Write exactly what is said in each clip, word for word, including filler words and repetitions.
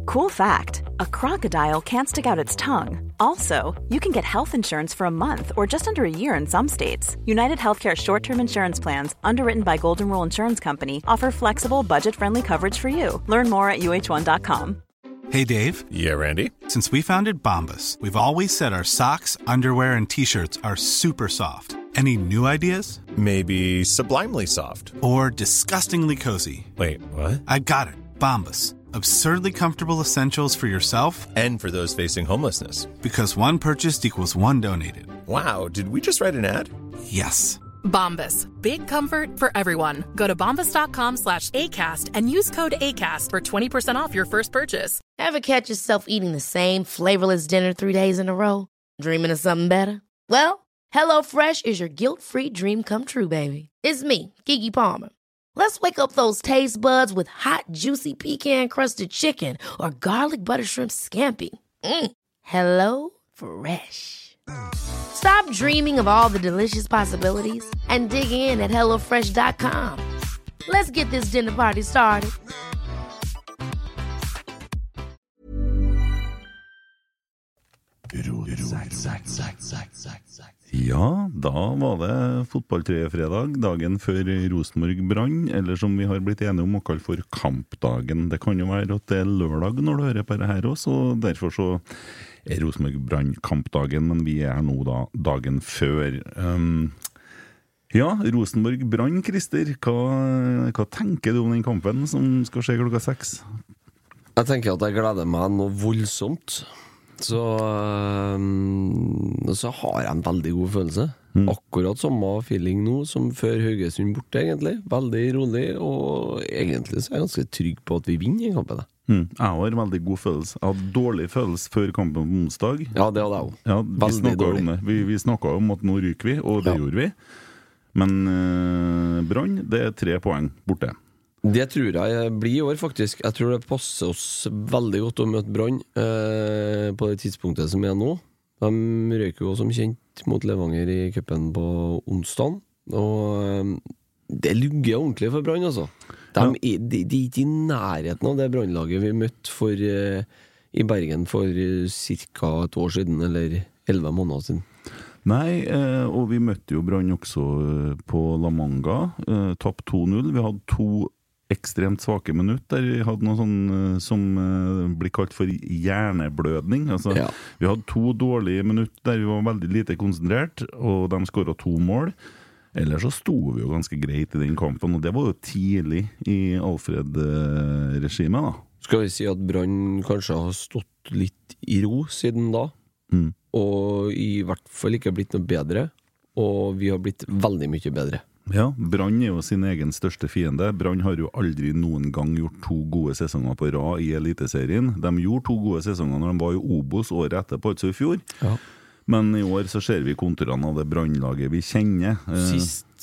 Cool fact, a crocodile can't stick out its tongue. Also, you can get health insurance for a month or just under a year in some states. United Healthcare short-term insurance plans, underwritten by Golden Rule Insurance Company, offer flexible, budget-friendly coverage for you. Learn more at U H one dot com. Hey, Dave. Yeah, Randy? Since we founded Bombas, we've always said our socks, underwear, and T-shirts are super soft. Any new ideas? Maybe sublimely soft. Or disgustingly cozy. Wait, what? I got it. Bombas. Absurdly comfortable essentials for yourself and for those facing homelessness. Because one purchased equals one donated. Wow, did we just write an ad? Yes. Bombas. Big comfort for everyone. Go to bombas.com slash ACAST and use code ACAST for twenty percent off your first purchase. Ever catch yourself eating the same flavorless dinner three days in a row? Dreaming of something better? Well, HelloFresh is your guilt-free dream come true, baby. It's me, Keke Palmer. Let's wake up those taste buds with hot, juicy pecan-crusted chicken or garlic butter shrimp scampi. Mm. Hello Fresh. Stop dreaming of all the delicious possibilities and dig in at hello fresh dot com. Let's get this dinner party started. Ja, da var det fotballtrøyefredag, dagen før Rosenborg Brann, eller som vi har blitt enige om å kalle for kampdagen. Det kan jo være at det er lørdag når du hører på det her også, og derfor så er Rosenborg Brann kampdagen, men vi er her nå da dagen før. Um, ja, Rosenborg Brann, Christer, hva, hva tenker du om den kampen som skal skje klokka seks? Jeg tenker at jeg gleder meg noe voldsomt. Så, um, så har jeg en veldig god følelse. Mm. Akkurat samme feeling nå som før Haugesund borte, egentlig. Veldig rolig, og egentlig så er jeg ganske trygg på at vi vinner i kampen. Mm. Jeg har veldig god følelse. Jeg hadde dårlig følelse før kampen på onsdag. Ja, det hadde jeg også. Ja, vi snakket om det. Vi, vi snakket om at nå ryker vi, og det ja. gjorde vi. Men uh, Brann, det er tre poeng borte. Det tror jeg blir i år, faktisk. Jeg tror det passer oss veldig godt å møte Brann eh, på det tidspunktet som er nå. De røyker jo som kjent mot Levanger i cupen på onsdag. Og eh, det lugger ordentlig for Brann, altså. De, ja. er, de, de er ikke i nærheten av det Brannlaget vi møtte for, eh, i Bergen for eh, cirka et år siden, eller elleve måneder siden. Nei, eh, og vi møtte jo Brann også på La Manga. Eh, tapp to null. Vi hadde to ekstremt svake minutt der vi hadde noe sånn uh, som uh, blir kalt for hjerneblødning. Altså, ja. Vi hadde to dårlige minutt der vi var veldig lite konsentrert, og de skåret to mål. Ellers så sto vi jo ganske greit i den kampen, og det var jo tidlig i Alfred-regimet da. Skal vi si at Brann kanskje har stått litt i ro siden da, mm. og i hvert fall ikke blitt noe bedre, og vi har blitt veldig mye bedre. Ja, Brann er jo sin egen største fiende. Brann har jo aldri noen gang gjort to gode sesonger på rad i Eliteserien. De gjorde to gode sesonger når de var i Obos året etterpå, altså i fjor. Ja. Men i år så ser vi konturene av det Brannlaget vi kjenner. Sist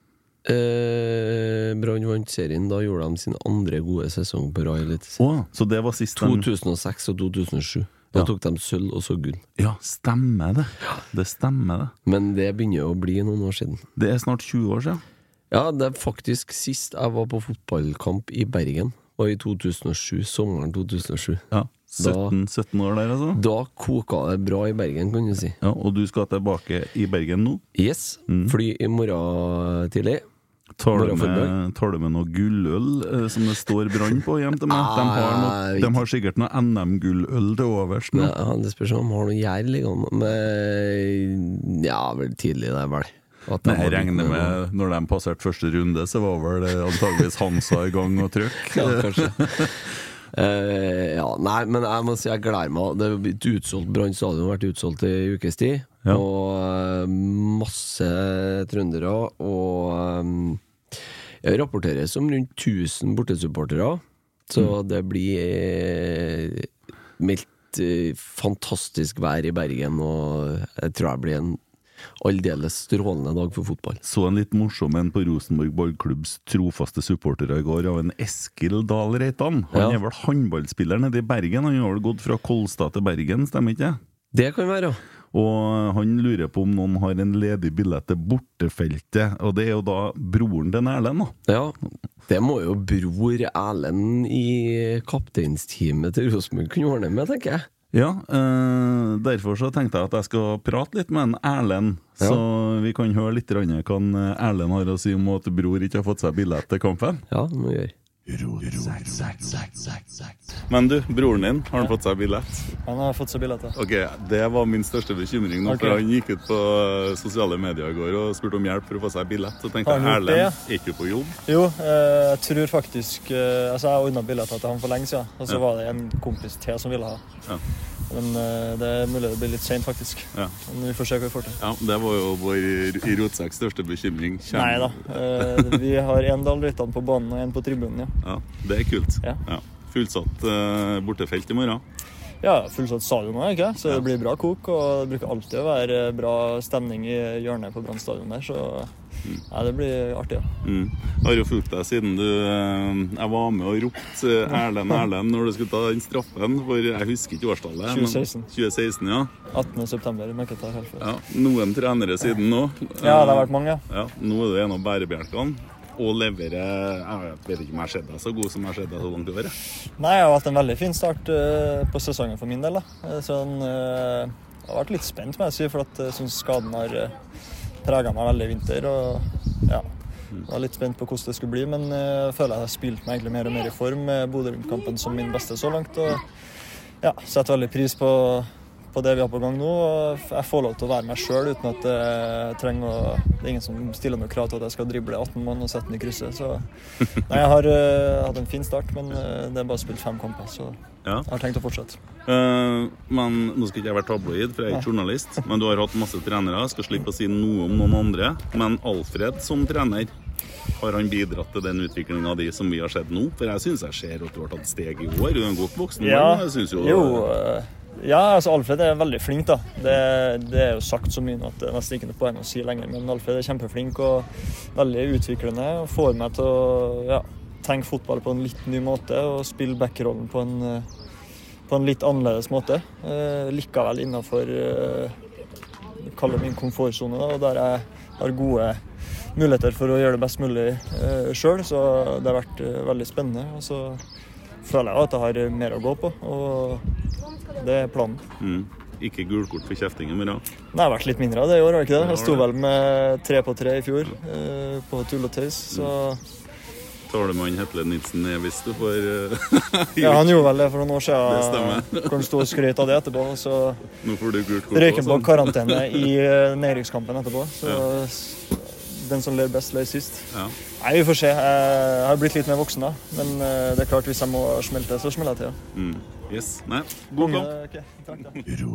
eh, Brann vant serien, da gjorde de sin andre gode sesong på rad i Eliteserien. Åh, så det var sist to tusen og seks og to tusen og sju. Da ja. tok de sølv og så gull. Ja, stemmer det. Det stemmer det. Men det begynner å bli noen år siden. Det er snart tjue år siden. Ja, det er faktisk sist jeg var på fotballkamp i Bergen, og i to tusen og sju, sommeren to tusen og sju. Ja, sytten, sytten år der altså. Da koka det bra i Bergen, kan du si. Ja, og du skal tilbake i Bergen nå? Yes, mm. fly i morgen tidlig. Tar du, med, tar du med noe gulløl eh, som det står Brann på hjem til meg? De har, noe, de har sikkert noe N M-gulløl til overs nå. Ja, det spørs om de har noe gjær liggende. Men ja, vel tidlig det er vel. Nei, jeg regner med når de passerte første runde, så var vel det antageligvis Hansa i gang og trykk. Ja, kanskje. uh, ja, nei, men jeg må si jeg gleder meg. Det har blitt utsolgt, Brann stadion har vært utsolgt i ukes tid. Ja. Og uh, masse trøndere, og um, jeg rapporterer som rundt tusen bortesupportere, så mm. det blir eh, meldt eh, fantastisk vær i Bergen, og jeg tror det blir en aldeles strålende dag for fotball. Så en litt morsom en på Rosenborg Ballklubbs trofaste supportere i går av en Eskil Dahl Reitan. Han ja. er vel håndballspiller nede i Bergen. Han har vel gått fra Kolstad til Bergen, stemmer ikke? Det kan være, ja. Og han lurer på om noen har en ledig billett til bortefeltet, og det er jo da broren til Erlend, da. Ja, det må jo bror Erlend i kapteinsteamet til Rosenborg kunne ordne med, tenker jeg. Ja, eh, derfor så tenkte jeg at jeg skal prate litt med en Erlend, ja. Så vi kan høre litt hva Erlend har å si om at bror ikke har fått seg billett til kampen. Ja, det må vi gjøre. Men du, broren din, har han fått seg billett? Han har fått seg billett, ja. Ok, det var min største bekymring nå, okay. For han gikk ut på sosiale medier i går og spurte om hjelp for å få seg billett. Så tenkte jeg, Erlend, ja. Er ikke på jobb? Jo, jeg tror faktisk, altså jeg ordnet billetter til han for lenge siden, og så ja. Var det en kompis til som ville ha. Ja. Men det er mulig det blir litt sent faktisk. Ja. Men vi får se hva vi får til. Ja, det var jo vår i Rotsekks største bekymring. Kjem. Nei da, vi har en dalryttene på banen og en på tribunen, ja. Ja, det er kult. Ja. Ja. Fullsatt uh, bortefelt i morgen. Ja, fullsatt stadion nå, ikke? Så det blir bra kok, og det bruker alltid å være bra stemning i hjørnet på Brann stadion der, så mm. ja, det blir artig, ja. Mm. Jeg har jo fulgt deg siden du, jeg var med og ropte Erlend, Erlend når du skulle ta den straffen, for jeg husker ikke årstallet. tjue seksten. tjue seksten, ja. attende september, men ikke tar helt før. Ja, noen trenere siden nå. Ja, det har vært mange, ja. Ja, nå er det en av bærebjelkene. Og levere, jeg vet ikke om jeg har sett deg så god som jeg har sett deg så langt i året. Nei, jeg har hatt en veldig fin start uh, på sesongen for min del. Da. Sånn, uh, jeg har vært litt spent, må jeg si, for at jeg synes skaden har uh, preget meg veldig i vinter. Og ja, jeg var litt spent på hvordan det skulle bli, men uh, jeg føler jeg har spilt meg egentlig mer og mer i form med Bodø-Glimt-kampen som min beste så langt. Og ja, setter veldig pris på på det vi har på gang nå, og jeg får lov til å være meg selv uten at jeg trenger å, det er ingen som stiller noe krav til at jeg skal drible atten mann og sette den i krysset, så nei, jeg har uh, hatt en fin start, men uh, det er bare spilt fem kamper, så ja. Jeg har tenkt å fortsette. Uh, men nå skal ikke jeg være tabloid, for jeg er ikke journalist, men du har hatt masse trenere, jeg skal slippe å si noe om noen andre, men Alfred som trener, har han bidratt til den utviklingen av de som vi har sett nå? For jeg synes jeg ser at du har tatt steg i år, du er en godt voksen, ja. Jeg synes jo... jo uh... Ja, altså Alfred er veldig flink da. Det, det er jo sagt så mye nå at det er nesten ikke noe poeng å si lenger, men Alfred er kjempeflink og veldig utviklende og får meg til å ja, tenke fotball på en litt ny måte og spille backrollen på en, på en litt annerledes måte. Eh, likevel innenfor eh, kaller min komfortzone da, og der jeg har gode muligheter for å gjøre det best mulig eh, selv, så det har vært eh, veldig spennende. Og så føler jeg at jeg har mer å gå på, og det er planen. Mm. Ikke gulkort for kjefting, men ja. Nei, det har vært litt mindre av det i år, var det ikke det? Jeg sto vel med tre på tre i fjor eh, på tull og tøys, så... Talemann Hetle Nilsen er hvis du får... ja, han gjorde vel det for noen år siden. Hvor han stod og skrøt av det etterpå, og så... Nå får du gulkort. Røyken på karantene i nedrykkskampen etterpå, så... Ja. Den som ler best, ler sist. Ja. Nei, vi får se. Jeg har blitt litt mer voksen da, men det er klart hvis jeg må smelte, så smeller jeg til. Ja. Mm. Yes, nei, god kamp. Okay. Takk,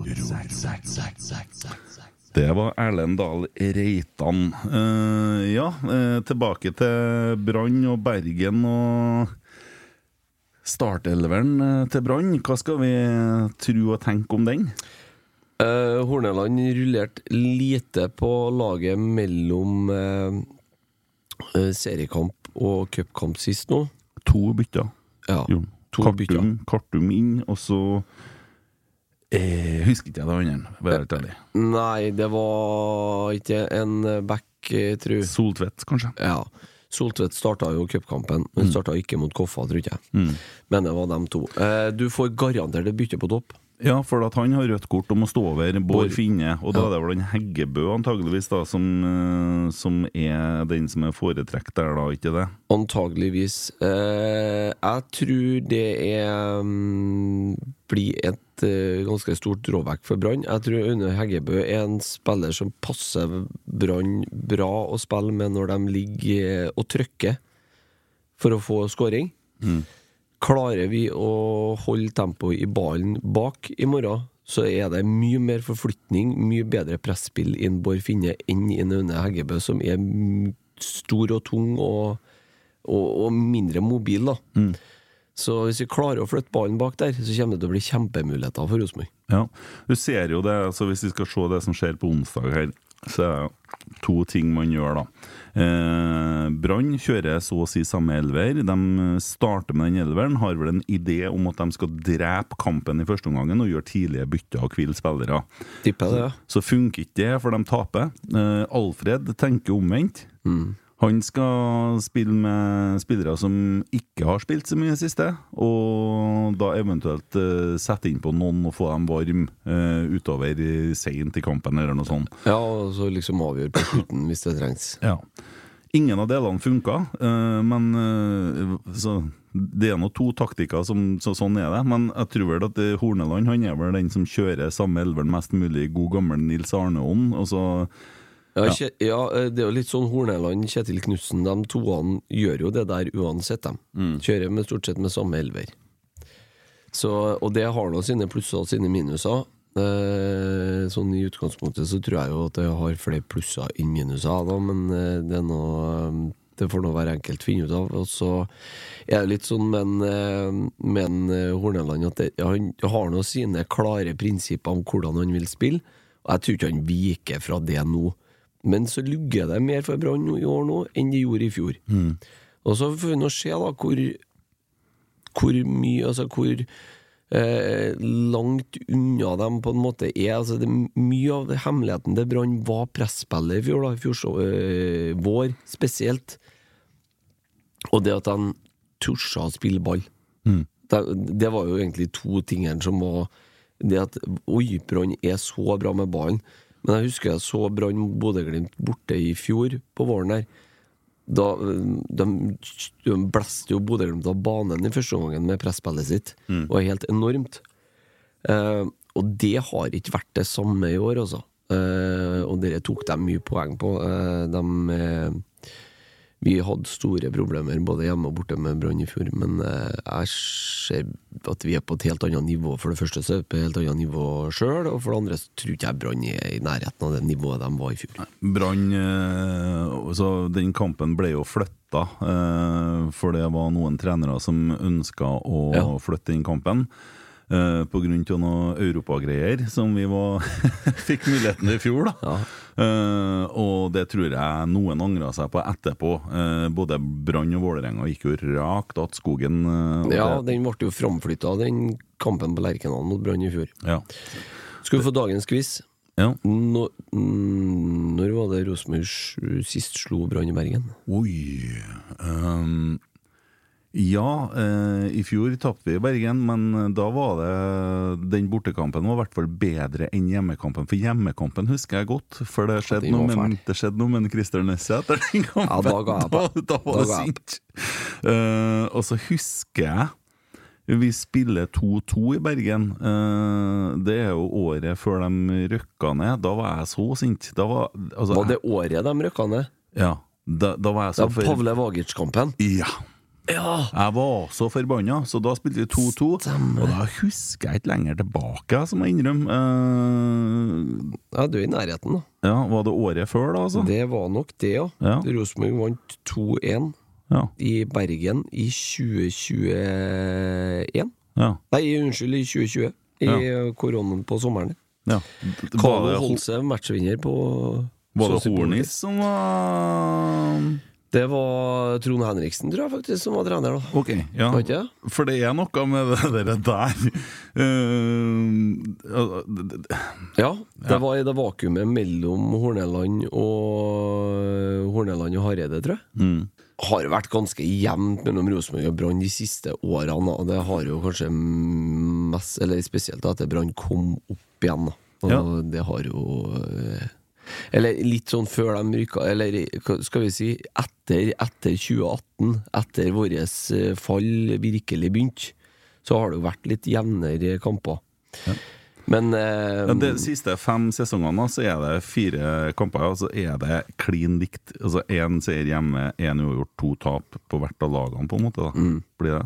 da. Det var Erlend Dahl Reitan. Uh, ja, uh, tilbake til Brann og Bergen og startelveren til Brann. Hva skal vi tro og tenke om den? Uh, Horneland rullerte lite på laget mellom uh, uh, seriekamp og cupkamp sist nå. To bytter. Ja, jo. to Kartum, bytter. Kartum inn, og så eh, husker ikke jeg det andre. Bare helt ærlig. Nei, det var ikke en back, tror jeg. Soltvedt, kanskje. Ja. Soltvedt startet jo cupkampen, men startet ikke mot Koffa, tror jeg. Mm. Men det var dem to. Uh, du får garantert det bytte på topp. Ja, for at han har rødt kort om å stå over Bård Finne, og da er det vel en Heggebø antageligvis da, som, som er den som er foretrekt der da, ikke det? Antageligvis. Eh, jeg tror det er, um, blir et uh, ganske stort drawback for Brann. Jeg tror Une Heggebø er en spiller som passer Brann bra å spille med når de ligger og trykker for å få scoring. Mm. Klarer vi å holde tempoet i ballen bak i morgen, så er det mye mer forflytning, mye bedre presspill i en Bård Finne enn i en Une Heggebø, som er stor og tung og, og, og mindre mobil da. Mm. Så hvis vi klarer å flytte ballen bak der, så kommer det til å bli kjempemuligheter for Rosenborg. Ja, du ser jo det, altså hvis vi skal se det som skjer på onsdag her, så to ting man gjør da. Eh, Brann kjører så å si samme elver. De starter med den elveren, har vel en idé om at de skal drepe kampen i første omgangen og gjøre tidlige bytter og hvile spillere. Tipper det, ja. Så, så funker ikke det, for de taper. Eh, Alfred tenker omvendt. Mm. Han skal spille med spillere som ikke har spilt så mye siste, og da eventuelt uh, sette inn på noen og få dem varm uh, utover sent i kampen eller noe sånt. Ja, og så liksom avgjør på slutten hvis det trengs. Ja. Ingen av delene funka, uh, men uh, så, det er noe to taktikker som, så sånn er det, men jeg tror vel at Horneland, han er vel den som kjører samme elveren mest mulig, god gammel Nils Arneånd, og så Ja, ja. ja, det er jo litt sånn Horneland, Kjetil Knudsen, de toene gjør jo det der uansett dem. Mm. Kjører med stort sett med samme elver. Så, og det har nå sine plusser og sine minuser. Eh, sånn i utgangspunktet så tror jeg jo at det har flere plusser enn minuser da, men eh, det er noe, det får nå være enkelt å finne ut av. Og så er det litt sånn med en, med en Horneland at det, han har nå sine klare prinsipper om hvordan han vil spille, og jeg tror ikke han viker fra det nå. Men så lugger det mer for Brann i år nå enn de gjorde i fjor. Mm. Og så får vi nå se da hvor, hvor mye, altså hvor eh, langt unna dem på en måte er. Altså det, mye av det hemmeligheten det Brann var presspillet i fjor da, i fjor så, øh, vår spesielt. Og det at han tursa å spille ball. Mm. Det, det var jo egentlig to tingene som var det at oi, Brann er så bra med ballen. Men jeg husker jeg så Brann Bodø-Glimt borte i fjor på våren her. Da de, de blæste jo Bodø-Glimt av banen i første omgangen med presspillet sitt. Mm. Og helt enormt. Eh, og det har ikke vært det samme i år, altså. Eh, og dere tok dem mye poeng på. Eh, de, eh, vi hadde store problemer både hjemme og borte med Brann i fjor, men eh, jeg ser at vi er på et helt annet nivå. For det første så er vi på et helt annet nivå selv, og for det andre så tror ikke jeg Brann er i nærheten av det nivået de var i fjor. Brann, eh, så den kampen ble jo flytta, eh, for det var noen trenere som ønsket å ja. flytte den kampen. Uh, på grunn til noen europagreier som vi var fikk muligheten i fjor da. Ja. Uh, og det tror jeg noen angret seg på etterpå. Uh, både Brann og Vålerenga gikk jo rakt at skogen uh, Ja, det... den ble jo framflyttet den kampen på Lerkendal mot Brann i fjor. Ja. Skal vi få dagens quiz? Ja. Nå, når var det Rosenborg sist slo Brann i Bergen? Oi um... Ja, eh, i fjor tappte vi i Bergen, men da var det den bortekampen var i hvert fall bedre enn hjemmekampen, for hjemmekampen husker jeg godt, for det skjedde noe med, det skjedde noe med Christer Nesse etter den kampen. Ja, da ga jeg på. Da, da var da det sint. Eh, og så husker jeg vi spiller to to i Bergen. Eh, det er jo året før de røkka ned. Da var jeg så sint. Da var, altså, var det året de røkka ned? Ja, da, da var jeg så for... Pavle Vagic-kampen? Ja. Ja. Jeg var så forbanna, så da spilte vi to to. Og da husker jeg ikke lenger tilbake, som jeg innrømmer. Uh, ja, du er i nærheten da. Ja, var det året før da, altså? Det var nok det, ja, ja. Rosenborg vant to en ja. I Bergen i tjue tjueen ja. Nei, unnskyld, i tjue tjue I ja. koronaen på sommeren ja. Carlo Holse, matchvinner på Var det Hornis som var... Det var Trond Henriksen, tror jeg faktisk, som var trener da. Ok, ja, for det er noe med det der uh, Ja, det var i det vakuumet mellom Horneland og Horneland og Hareide, tror jeg mm. Har vært ganske jevnt mellom Rosenborg og Brann de siste årene, og det har jo kanskje mest, eller spesielt da, at Brann kom opp igjen da. Og ja. Det har jo eller litt sånn før de rykka, eller skal vi si etter, etter tjue atten, etter våres fall virkelig begynt, så har det jo vært litt jevnere kamper ja. Men eh, ja, de siste fem sesongene så er det fire kamper, altså er det clean likt, altså en seier hjemme, en uavgjort, to tap på hvert av lagene på en måte da, mm. blir det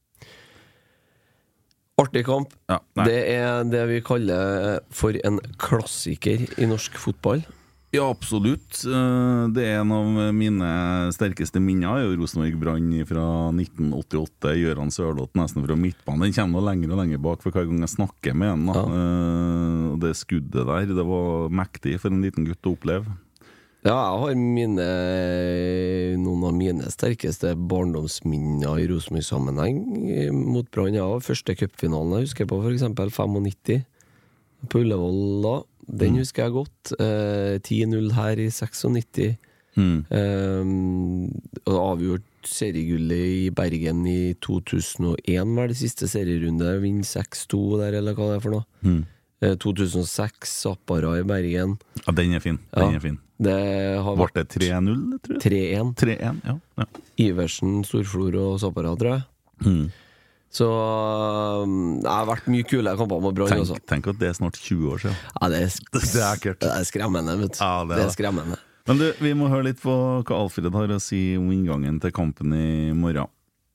artig kamp. Ja, det er det vi kaller for en klassiker i norsk fotball. Ja, absolutt. Det er en av mine sterkeste minner, jo Rosenborg Brann fra nitten åttiåtte, Gøran Sørloth nesten fra midtbanen. Den kommer noe lenger og lenger bak for hver gang jeg snakker med en. Ja. Det skuddet der, det var mektig for en liten gutt å oppleve. Ja, jeg har mine, noen av mine sterkeste barndomsminner I Rosenborg-sammenheng mot Brann. Ja, første cupfinalen jeg husker på, for eksempel nittifem på Ullevål da. Den husker jeg godt. Eh, ti null her I nittiseks. Mm. Eh, og avgjort seriegullet I Bergen I to tusen og en var det siste serierunde. Vinn seks to der, eller hva det er for noe. Mm. Eh, to tusen og seks, Zappara I Bergen. Ja, den er fin. Den ja. er fin. Det har vært det tre null, tror jeg? tre en. tre en, ja. ja. Iversen, Storflor og Zappara, tror jeg. Mm. Så det har vært mye kule kamper med Brann tenk, også. Tenk at det er snart tjue år siden. Ja, det er, det er ekkert. Det er skremmende, vet du. Ja, det, er det er skremmende. Men du, vi må høre litt på hva Alfred har å si om inngangen til kampen I morgen.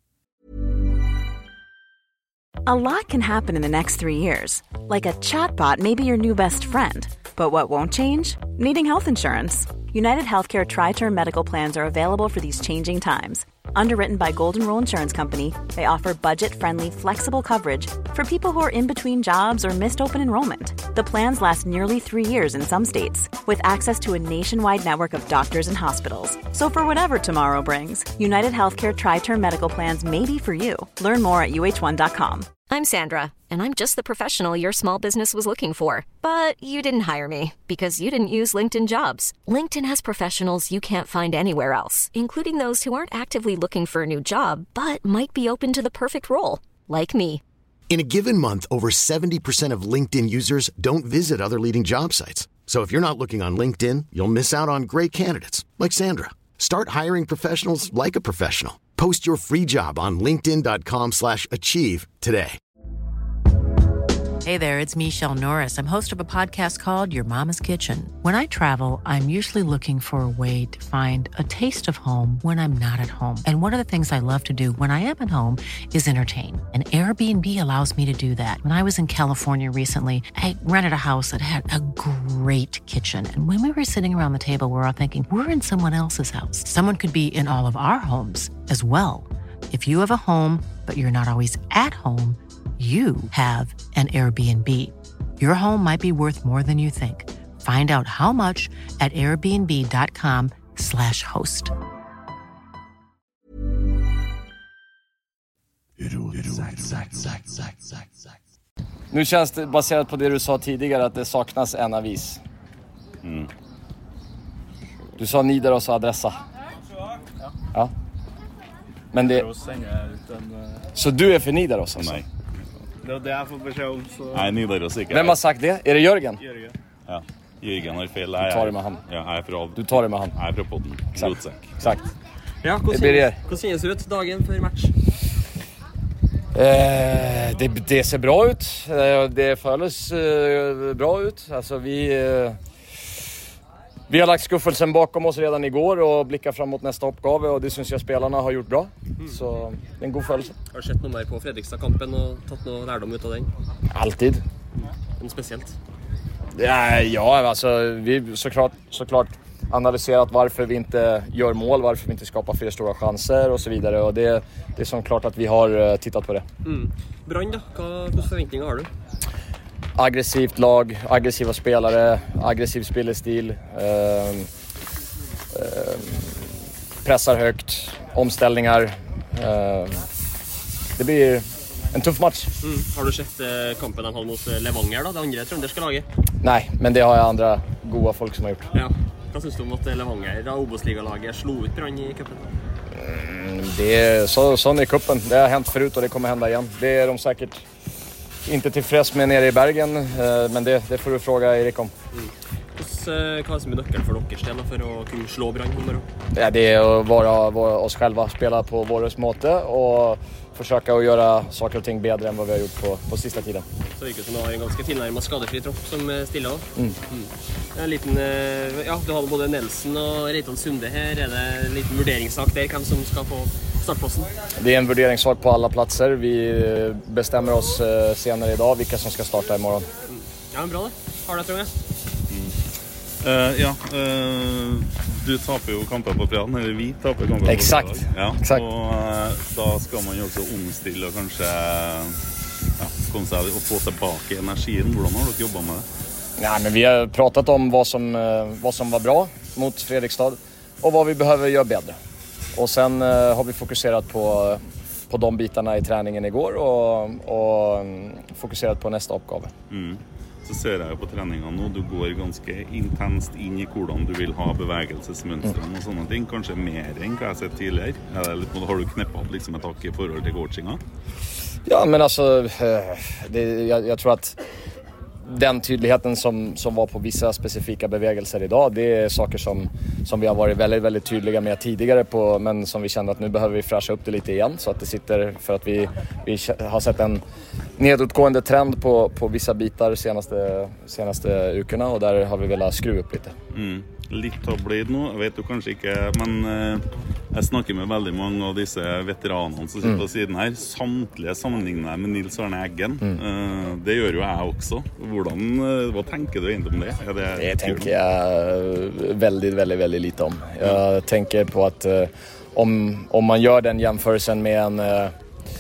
A lot can happen in the next three years. Like a chatbot may be your new best friend. But what won't change? Needing health insurance. United Healthcare Tri-Term Medical Plans are available for these changing times. Underwritten by Golden Rule Insurance Company, they offer budget-friendly, flexible coverage for people who are in between jobs or missed open enrollment. The plans last nearly three years in some states, with access to a nationwide network of doctors and hospitals. So for whatever tomorrow brings, United Healthcare Tri-Term Medical Plans may be for you. Learn more at U H one dot com. I'm Sandra, and I'm just the professional your small business was looking for. But you didn't hire me, because you didn't use LinkedIn Jobs. LinkedIn has professionals you can't find anywhere else, including those who aren't actively looking for a new job, but might be open to the perfect role, like me. In a given month, over seventy percent of LinkedIn users don't visit other leading job sites. So if you're not looking on LinkedIn, you'll miss out on great candidates, like Sandra. Start hiring professionals like a professional. Post your free job on linkedin dot com slash achieve today. Hey there, it's Michelle Norris. I'm host of a podcast called Your Mama's Kitchen. When I travel, I'm usually looking for a way to find a taste of home when I'm not at home. And one of the things I love to do when I am at home is entertain. And Airbnb allows me to do that. When I was in California recently, I rented a house that had a great kitchen. And when we were sitting around the table, we were all thinking, we're in someone else's house. Someone could be in all of our homes as well. If you have a home, but you're not always at home, you have an Airbnb. Your home might be worth more than you think. Find out how much at airbnb dot com slash host. Nu känns det, baserat på det du sa tidigare, att det saknas en avis. Mm. Du sa Nidaros adressa. Ja. Men det... Så du är för Nidaros alltså? Nej. Det är det jag får besked om. Så... Nej, Nidaros inte. Vem har sagt det? Är det Jörgen? Jörgen. Ja, Jörgen har fel. Du tar det med han. Ja, jag är från... Du tar det med han. Jag är från podden. Exakt. Exakt. Ja, hur ser det ut dagen för match? Eh, det, det ser bra ut. Eh, det följs eh, bra ut. Alltså vi... Eh, vi har lagt skuffelsen bakom oss redan igår och blickar fram mot nästa uppgave, och det syns jag spelarna har gjort bra. Mm. Så det är en god följelse. Har du sett något mer på Fredrikstad-kampen och tagit någon lärdom ut av den? Alltid. Mm. Något speciellt? Ja, ja alltså vi såklart, såklart analyserat varför vi inte gör mål, varför vi inte skapar fler stora chanser och så vidare. Och det, det är som klart att vi har tittat på det. Mm. Brann då? Vilka förväntningar har du? Aggressivt lag, aggressiva spelare, aggressiv spelstil, eh, eh, pressar högt, omställningar. Eh, det blir en tuff match. Mm. Har du sett eh, kampen han hade mot Levanger då, det andra trønderska laget? Nej, men det har jag andra goda folk som har gjort. Ja. Vad syns du om att Levanger, da Obos-ligalaget, slog ut Brann i cupen? Mm, det är så, sån är cupen. Det har hänt förut och det kommer hända igen. Det är de säkert inte tillfreds med nere i Bergen, men det, det får du fråga Erik om. Mm. Hva er som er nøkkelen for deres del for å kunne slå Brann i morgen? Ja, det är att vara, vara oss själva, spela på vårt måte och försöka att göra saker och ting bättre än vad vi har gjort på, på sista tiden. Så det virker som du har en ganske tilnærmet skadefri tropp som stiller også. Mm. Mm. En liten, ja, du hadde både Nelson og Reitan Sunde her. Er det en liten vurderingssak der, hvem som skal få startposten? Det är en värderingssak på alla platser. Vi bestämmer oss senare idag vilka som ska starta imorgon. Mm. Ja, men bra det. Har du det, tror jeg? Mm. Uh, ja, uh, du taper jo kamper på fredagen, eller vi taper kamper på Exakt. fredagen. Ja, Exakt. Og uh, da skal man jo også omstille og kanskje ja, komme seg og få tilbake energien. Hvordan har dere jobbet med det? Nej, men vi har pratat om vad som, vad som var bra mot Fredrikstad och vad vi behöver göra bättre. Och sen uh, har vi fokuserat på, på de bitarna i träningen igår och, och um, fokuserat på nästa uppgave. Mm. Så ser jag på träningen nu, du går ganska intenst in i hur du vill ha bevegelsesmönster mm. och sådana ting, kanske mer än vad jag sett tidigare. Har du knäppat liksom ett tack i förhåll till coachingen? Ja, men alltså det, jag, jag tror att den tydligheten som, som var på vissa specifika bevägelser idag, det är saker som, som vi har varit väldigt, väldigt tydliga med tidigare på, men som vi kände att nu behöver vi fräscha upp det lite igen så att det sitter, för att vi, vi har sett en nedåtgående trend på, på vissa bitar senaste, senaste veckorna och där har vi velat skruva upp lite. Mm. Lite har blivit nu, jag vet du kanske inte, men eh, jag snackar med väldigt många av dessa veteranerna som sitter mm. på sidan här. Samtliga sammanlignar med Nils Arne Eggen. Mm. Eh, det gör ju jag också. Hvordan, eh, vad tänker du inte om det? Är det, det tänker jag väldigt, väldigt, väldigt lite om. Jag mm. tänker på att eh, om, om man gör den jämförelsen med en... Eh,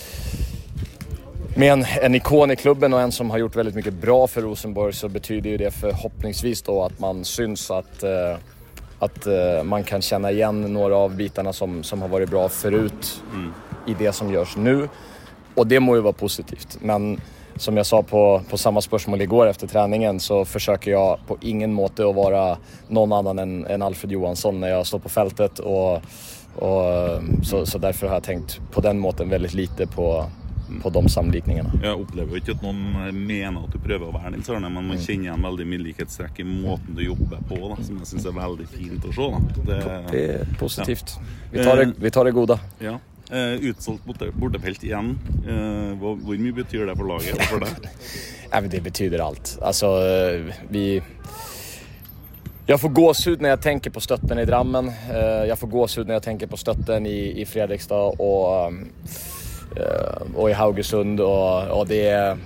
Med en, en ikon i klubben och en som har gjort väldigt mycket bra för Rosenborg, så betyder ju det förhoppningsvis då att man syns att, eh, att eh, man kan känna igen några av bitarna som, som har varit bra förut mm. i det som görs nu. Och det må ju vara positivt. Men som jag sa på, på samma spörsmål igår efter träningen, så försöker jag på ingen måte att vara någon annan än, än Alfred Johansson när jag står på fältet. Och, och, så, så därför har jag tänkt på den måten väldigt lite på på de samlikningarna. Jag upplever inte att någon menar att du prövar att vara Nils Arne, men man mm. känner igen väldigt mycket likhetsträck i måten du jobbar på då, som jag syns är väldigt fint att se. Det, det är positivt. Ja. Vi, tar det, vi tar det goda. Ja. Uh, utsålt bortefält igen. Uh, vad, hur mycket betyder det för laget och för det? Ja, men det betyder allt. Alltså, vi... Jag får gåshud när jag tänker på stötten i Drammen. Uh, jag får gåshud när jag tänker på stötten i, i Fredrikstad och... Um, och i Haugesund och, och det är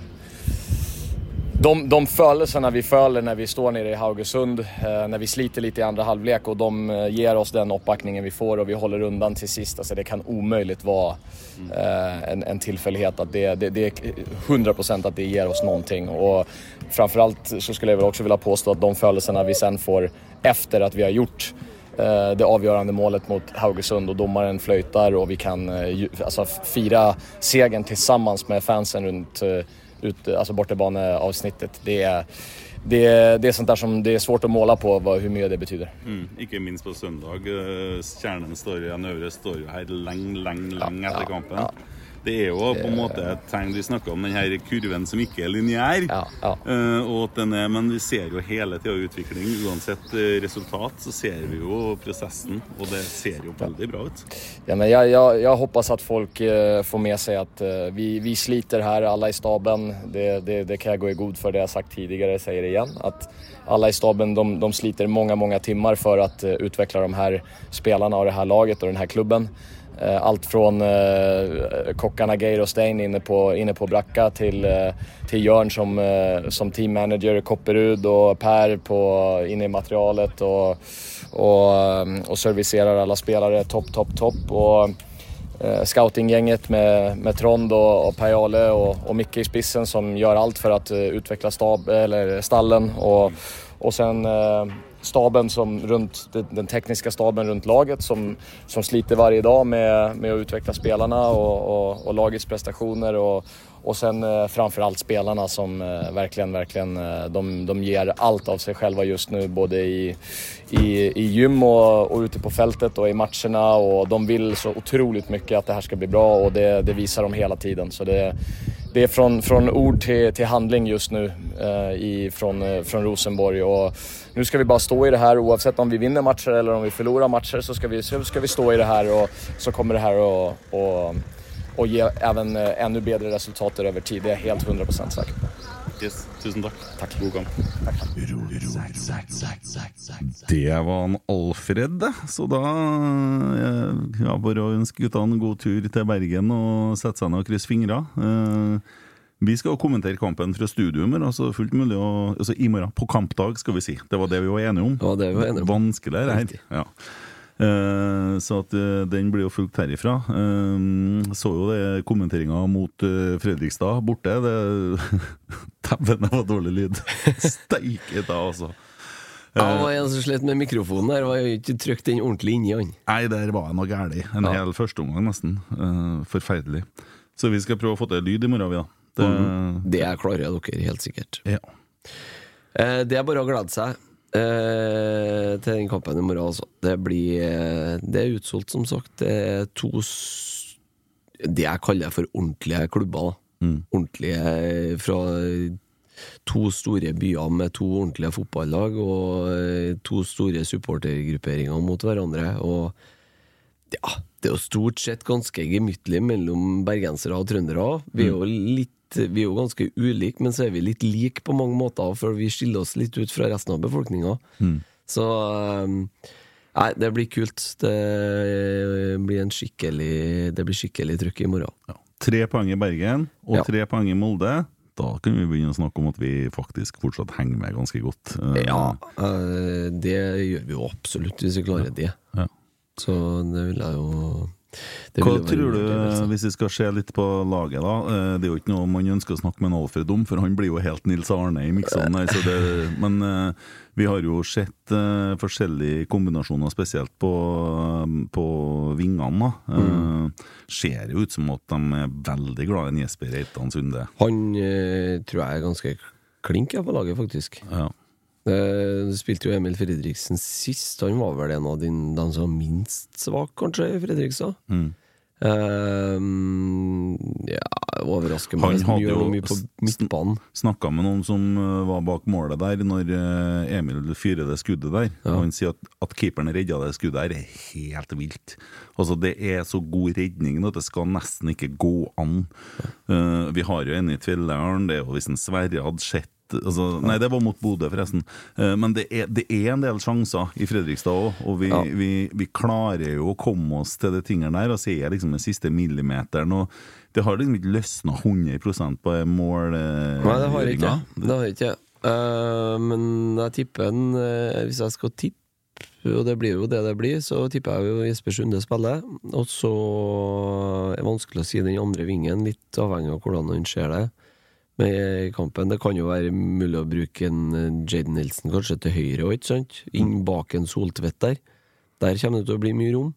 de, de födelserna vi följer när vi står nere i Haugesund, eh, när vi sliter lite i andra halvlek och de eh, ger oss den uppbackningen vi får och vi håller undan till sist. Alltså det kan omöjligt vara eh, en, en tillfällighet att det, det, det är hundra procent att det ger oss någonting. Och framförallt så skulle jag väl också vilja påstå att de födelserna vi sen får efter att vi har gjort det avgörande målet mot Haugesund och domaren flöjtar och vi kan alltså, fira segern tillsammans med fansen runt ut, alltså bortabaneavsnittet. Det är, det, är, det är sånt där som det är svårt att måla på vad, hur mycket det betyder. Mm, inte minst på söndag. Kärnan står ju, Növre står ju här lång, lång, lång efter kampen. Ja, ja. Det är ju på en måte ett tegn vi snackar om, den här kurven som inte är linjär. Ja, ja. Uh, och den är, men vi ser ju hela tiden utveckling, oavsett uh, resultat så ser vi ju processen och det ser ju väldigt bra ut. Ja, men jag, jag, jag hoppas att folk uh, får med sig att uh, vi, vi sliter här, alla i staben. Det, det, det kan jag gå i god för, det jag sagt tidigare, säger det igen. Att alla i staben, de, de sliter många, många timmar för att uh, utveckla de här spelarna och det här laget och den här klubben. Allt från eh, kockarna Geir och Stein inne på, inne på Bracka till, eh, till Jörn som, eh, som teammanager, Kopperud och Per på, inne i materialet och, och, och servicerar alla spelare topp, topp, topp. Och eh, scoutinggänget med, med Trond och, och Pajale och, och Micke i spissen som gör allt för att eh, utveckla stab, eller stallen och, och sen... Eh, staben som runt den tekniska staben runt laget som, som sliter varje dag med, med att utveckla spelarna och, och, och lagets prestationer och, och sen eh, framförallt spelarna som eh, verkligen, verkligen eh, de, de ger allt av sig själva just nu både i, i, i gym och, och ute på fältet och i matcherna och de vill så otroligt mycket att det här ska bli bra och det, det visar de hela tiden så det Det är från, från ord till, till handling just nu eh, i, från, eh, från Rosenborg och nu ska vi bara stå i det här oavsett om vi vinner matcher eller om vi förlorar matcher så ska vi, så ska vi stå i det här och så kommer det här att och, och ge även eh, ännu bättre resultat över tid. Det är helt hundra procent säkert. Yes, tusen tack. Tack. God gång. Tack. Det var en Alfred, så da ja, bare å ønske guttene god tur til Bergen og sette seg ned og krysse fingre. Uh, vi skal kommentere kampen fra studio, men altså fullt mulig å, altså i morgen, på kampdag skal vi si. Det var det vi var enige om. Ja, det var enige om. Vanskelig det her. Ja. Uh, så at uh, den blir jo fulgt herifra. Uh, så jo det kommenteringa mot uh, Fredrikstad borte. Det Tæven, det var dårlig lyd. Steike da, altså. Ja, det var en som slett med mikrofonen der, var jo ikke trykt den ordentlig inn i han. Nei, der var jeg noe gærlig. En Ja. hel første omgang nesten. Uh, forferdelig. Så vi skal prøve å få til lyd i morgen, vi da. Det, mm. det er klarer dere, helt sikkert. Ja. Eh, det er bare å glede seg eh, til den kampen i morgen, altså. Det blir eh, Det er utsolgt, som sagt. Det er to s- det jeg kaller for ordentlige klubber, da. Mm. Ordentlige fra to store byer med to ordentlige fotballag og eh, to store supportergrupperinger mot hverandre. Og ja, det er jo stort sett ganske gemyttlig mellom bergensere og trøndere. Vi er jo litt Vi er jo ganske ulike, men så er vi litt like på mange måter, for vi skiller oss litt ut fra resten av befolkningen. Mm. Så um, nei, det blir kult. Det blir en skikkelig Det blir skikkelig trykk i morgen. Ja. Tre poeng i Bergen og Ja. tre poeng i Molde. Da kan vi begynne å snakke om at vi faktisk fortsatt henger med ganske godt. Uh, Ja, eh, det gjør vi jo absolutt hvis vi klarer det. Ja. Så det vil jeg jo det Hva vil jo være tror du, underdrivelse. hvis vi skal se litt på laget da, eh, det er jo ikke noe man ønsker å snakke med en Alfred om, for han blir jo helt Nils Arne i miksen her, så det, men eh, vi har jo sett eh, forskjellige kombinasjoner, spesielt på, på vingene da. Eh, ser jo ut som at de er veldig glad i Jesper Reitan Sunde. Han eh, tror jeg er ganske klink ja, på laget, faktisk. Ja. Eh, Du spilte jo Emil Fredriksen sist. Han var vel en av din, den som var minst svak, kanskje, i Fredrikstad. Mm. Eh, ja, overrasker meg Han hvis han hadde gjør jo noe mye på midtbanen. Snakket med noen som uh, var bak målet der når uh, Emil fyrer det skuddet der, Ja. og han sier at, at keeperen redda det skuddet der er helt vilt. Altså det er så god redning at det skal nesten ikke gå an. Uh, vi har jo en i Tvilleren, det er jo hvis en Sverre hadde sett altså, nei, det var mot Bodø forresten. Uh, men det er, det er en del sjanser i Fredrikstad også, og vi, Ja. vi, vi klarer jo å komme oss til de tingene der, og se liksom den siste millimeteren, og det har liksom ikke løsnet hundre prosent på mål. Uh, Nei, det har jeg ikke. Det har jeg ikke. Eh, men jeg tipper en eh, hvis jeg skal tippe, og det blir jo det det blir, så tipper jeg jo Jesper Sunde spiller. Og så er det vanskelig å si den andre vingen, litt avhengig av hvordan han ser det med kampen. Det kan jo være mulig å bruke en eh, Jaden Nilsen kanskje til høyre også, ikke sant? Inn bak en Soltvedt der. Der kommer det til å bli mye rom.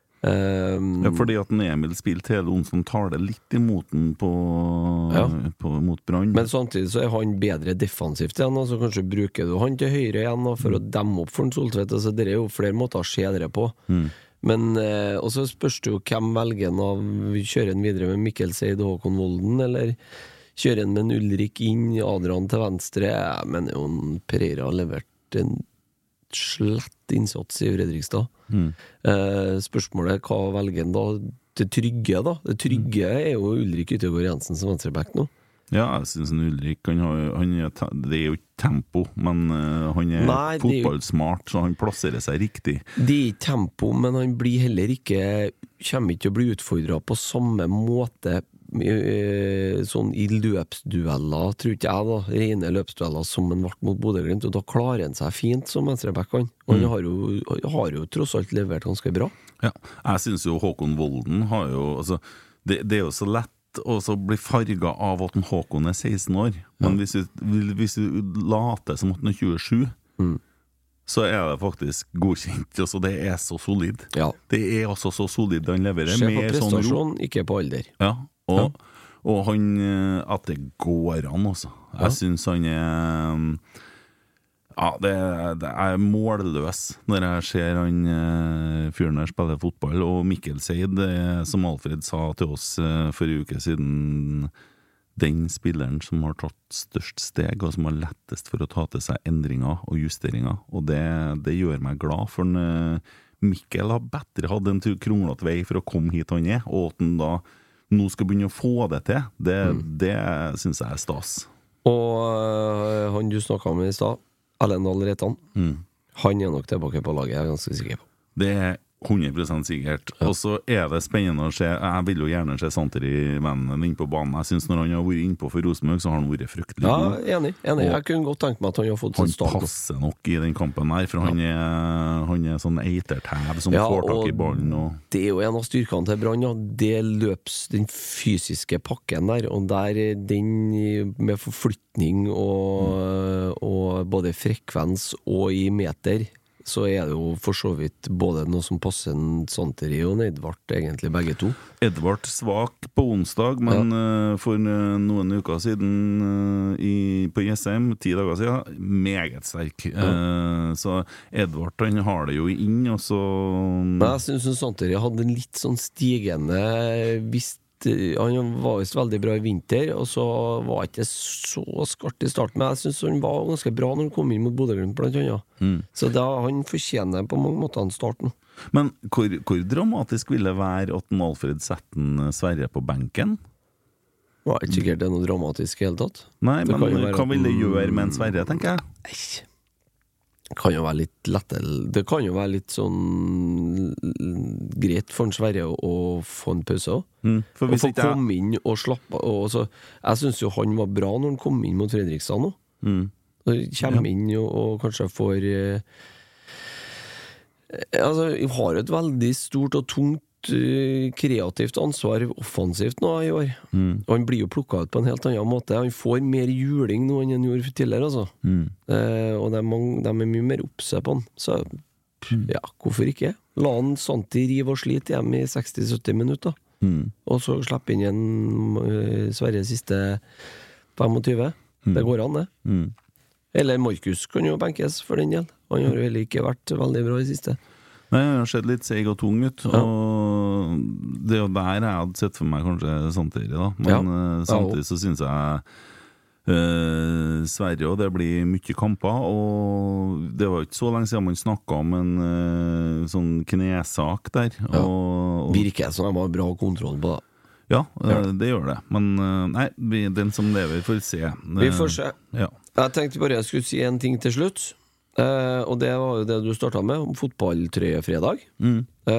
Um, Ja, fordi at en Emil spilte hele onsdag, tar det litt imot den på, Ja. på mot Brann. Men samtidig så er han bedre defensivt igjen, altså kanskje bruker du han til høyre igjen da, for å demme opp for en Soltvedt. Altså, det er jo flere måter å se det på. Mm. Men eh, og så spørs det jo hvem velger han av. Kjører han videre med Mikkel Seid og Håkon Volden, eller kjører han med en Ulrik inn, Adrian til venstre? Jeg mener jo en Pereira har levert en slett innsats i Fredrikstad. Mm. Eh, spørsmålet er hva velger han da? Det trygge da Det trygge er jo Ulrik Yttergård Jensen som venstreback nå. Ja, jeg synes en Ulrik han har, han er, te- det er jo ikke tempo, men uh, han er Nei, det er jo- fotballsmart, så han plasserer seg riktig. Det er ikke tempo, men han blir heller ikke kommer ikke til å bli utfordret på samme måte eh, sånn i løpsdueller, tror ikke jeg da, rene løpsdueller som han ble mot Bodø-Glimt, og da klarer han seg fint som venstreback han. Og han Mm. har jo, han har jo tross alt levert ganske bra. Ja, jeg synes jo Håkon Volden har jo altså, det, det er jo så lett å så bli farget av at en Håkon er seksten år, men hvis du, hvis du later som at han er tjuesju, Mm. så er det faktisk godkjent. Altså, det er så solid. Ja. Det er altså så solid han leverer. Se på med sånn ro. prestasjon, ikke på alder. Ja, og, og han eh, at det går an også. Jeg Ja. synes han er ja, det, det er målløs når jeg ser han eh, fyren der spille fotball. Og Mikkel Seid, eh, som Alfred sa til oss eh, for en uke siden, den spilleren som har tatt størst steg, og som har lettest for å ta til seg endringer og justeringer. Og det, det gjør meg glad, for en, eh, Mikkel har bedre hatt en kronglete vei for å komme hit han er, og at han da nå skal begynne å få det til, det, det synes jeg er stas. Og øh, han du snakket om i stad, Ellendal Reitan, Mm. han er nok tilbake på laget, jeg er ganske sikker på. Det er hundre prosent sikkert. Og så er det spennende å se. Jeg vil jo gjerne se Santeri vennen inn på banen. Jeg synes når han har vært innpå for Rosenborg, så har han vært fryktelig Ja, god. enig, enig. Og Jeg kunne godt tenkt meg at han har fått han en start. passer nok i den kampen her, for han, er, han er sånn eitertæv som Ja, får tak i og ballen. Og det er jo en av styrkene til Brann, ja. Det løps, den fysiske pakken der, og der den med forflytning og, og både frekvens og i meter, så er det jo for så vidt både noe som passer en Santeri og en Edvard, egentlig begge to. Edvard svak på onsdag, men ja. uh, for uh, noen uker siden uh, i, på Jessheim, ti dager siden, meget sterk. Ja. Uh, så Edvard, han har det jo inn, og så... Men jeg synes Santeri hadde en litt sånn stigende visst. Han var jo veldig bra i vinter, og så var ikke så skart i starten, men jeg synes han var ganske bra når han kom inn mot Bodø-Glimt blant annet. Mm. Så da, han fortjener på mange måter en start nå. Men hvor, hvor dramatisk vil det være at Alfred setter Sverre på benken? Det var ikke sikkert det er noe dramatisk i hele tatt. Nei, det men hva vil det gjøre med en Sverre, tenker jeg? Nei, det kan jo være litt lettere. Det kan jo være litt sånn greit for en Sverre å, å få en pause også. Mm, for og få komme inn og slappe og så, jeg synes jo han var bra når han kom inn mot Fredrikstad nå. Mm. Og kommer ja. inn og, og kanskje får eh, altså, jeg har et veldig stort og tungt kreativt ansvar offensivt nå i år. Mm. Og han blir jo plukket ut på en helt annen måte. Han får mer juling nå enn han gjorde tidligere, altså. Mm. Eh, og de er, mange, de er mye mer oppse på han. Så mm. ja, hvorfor ikke? La han Santi rive og slite hjem i seksti til sytti minutter. Mm. Og så slippe inn en uh, Sverre siste tjuefem. Mm. Det går an, det. Mm. Eller Markus kan jo benkes for den del. Han har jo heller ikke vært veldig bra i siste. Nei, jeg har sett litt seig og tung ut, ja. Og det er jo der jeg hadde sett for meg kanskje samtidig da, men ja. uh, samtidig så synes jeg uh, Sverige, og det blir mye kamper, og det var ikke så lenge siden man snakket om en uh, sånn knesak der. Ja. Og, og virker som de har bra kontroll på det. Ja, uh, ja. det gjør det, men uh, nei, vi, den som lever får se. Uh, vi får se. Ja. Jeg tenkte bare jeg skulle si en ting til slutt. Uh, og det var jo det du startet med, om fotballtrøyefredag. Mm.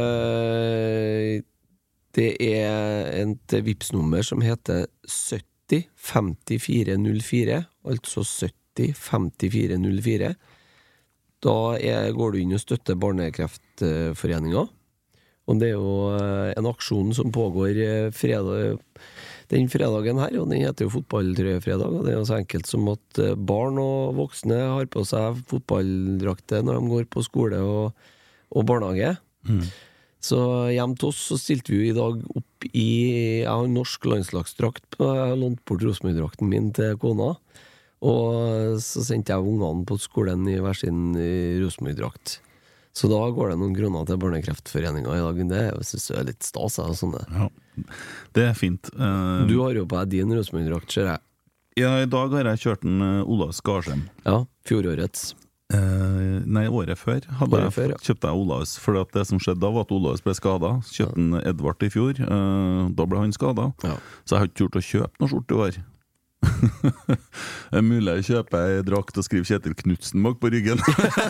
Uh, det er et Vipps-nummer som heter sytti femtifire null fire, altså sytti femtifire null fire. Da er, går du inn og støtter Barnekreftforeningen. Og det er jo uh, en aksjon som pågår fredag den fredagen her, og den heter jo fotballtrøyefredag, og det er jo så enkelt som at barn og voksne har på seg fotballdrakter når de går på skole og, og barnehage. Mm. Så hjem til oss så stilte vi jo i dag opp i, jeg har en norsk landslagsdrakt, jeg har lånt bort Rosenborg-drakten min til kona, og så sendte jeg ungene på skolen i hver sin Rosenborg-drakt. Så da går det noen grunner til Barnekreftforeningen i dag. Det synes jeg er litt stas. Sånn det. Ja, det er fint. Uh, du har jo på deg din Rosenborg-drakt, ser jeg. Ja, i dag har jeg kjørt en uh, Olav Skarsheim. Ja, fjorårets. Uh, nei, året før hadde året jeg før, ja. kjøpt jeg Olavs. For det som skjedde da var at Olavs ble skadet. Kjøpte en Edvard i fjor. Uh, da ble han skadet. Ja. Så jeg har ikke gjort å kjøpe noe skjort i år. Det er mulig jeg kjøper en drakt og skriver Kjetil Knudsen bak på ryggen.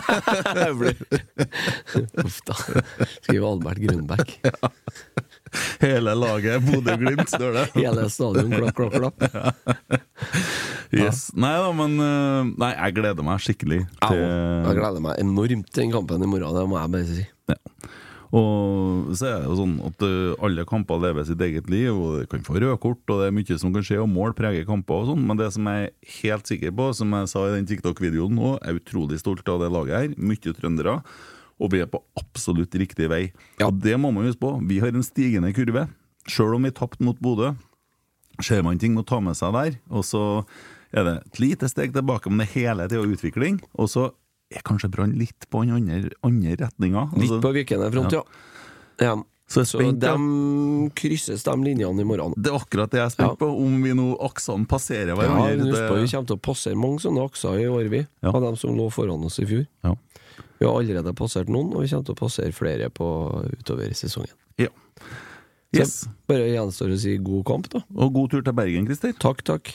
Uff da. Skriver Albert Grønbæk. Ja. Hele laget Bodø-Glimt, står det. Hele stadion, klapp, klapp, klapp. Yes. Nei da, men nei, jeg gleder meg skikkelig til... Jeg gleder meg enormt til den kampen i morgen, det må jeg bare si. Ja. Og så er det jo sånn at alle kamper lever sitt eget liv, og det kan få rødkort, og det er mye som kan skje, og mål preger kamper og sånn, men det som jeg er helt sikker på, som jeg sa i den TikTok-videoen nå, er utrolig stolt av det laget her, mye trøndere, og vi er på absolutt riktig vei. Ja. Og det må man huske på, vi har en stigende kurve, selv om vi tappte mot Bodø, ser man ting å ta med seg der, og så er det et lite steg tilbake, men det hele tiden utvikling, og så er kanskje Brann litt på en andre, andre retninger. Litt på vikende front, ja. ja. Så, så de krysses de linjene i morgen. Det er akkurat det jeg er spent ja. på, om vi nå aksene passerer hverandre. Ja, husk på, vi kommer til å passere mange sånne akser i år, vi, ja. av dem som lå foran oss i fjor. Ja. Vi har allerede passert noen, og vi kommer til å passere flere på utover sesongen. Ja. Yes. Så bare gjenstår å si god kamp, da. Og god tur til Bergen, Christer. Takk, takk.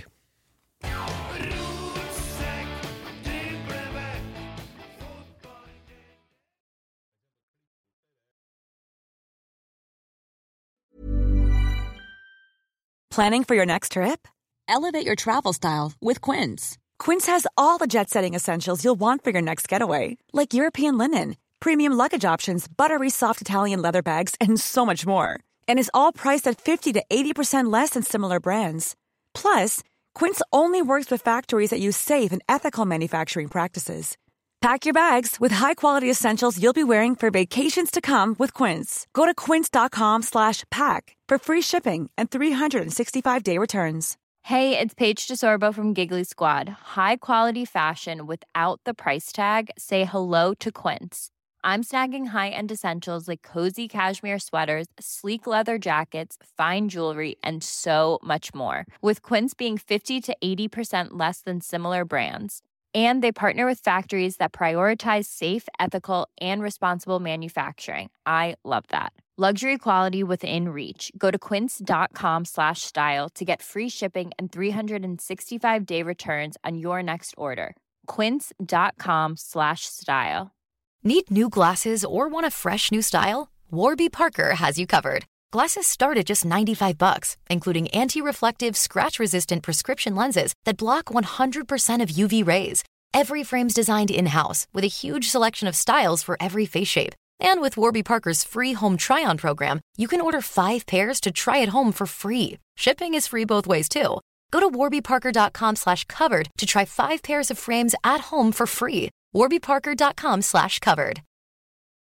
Planning for your next trip? Elevate your travel style with Quince. Quince has all the jet-setting essentials you'll want for your next getaway, like European linen, premium luggage options, buttery soft Italian leather bags, and so much more. And is all priced at fifty to eighty percent less than similar brands. Plus, Quince only works with factories that use safe and ethical manufacturing practices. Pack your bags with high-quality essentials you'll be wearing for vacations to come with Quince. Go to quince.com slash pack for free shipping and three sixty-five day returns. Hey, it's Paige DeSorbo from Giggly Squad. High quality fashion without the price tag. Say hello to Quince. I'm snagging high-end essentials like cozy cashmere sweaters, sleek leather jackets, fine jewelry, and so much more. With Quince being fifty to eighty percent less than similar brands. And they partner with factories that prioritize safe, ethical, and responsible manufacturing. I love that. Luxury quality within reach. Go to quince.com slash style to get free shipping and three sixty-five day returns on your next order. Quince.com slash style. Need new glasses or want a fresh new style? Warby Parker has you covered. Glasses start at just ninety-five bucks, including anti-reflective, scratch-resistant prescription lenses that block one hundred percent of U V rays. Every frame's designed in-house with a huge selection of styles for every face shape. And with Warby Parker's free home try-on program, you can order five pairs to try at home for free. Shipping is free both ways, too. Go to warbyparker.com slash covered to try five pairs of frames at home for free. warbyparker.com slash covered.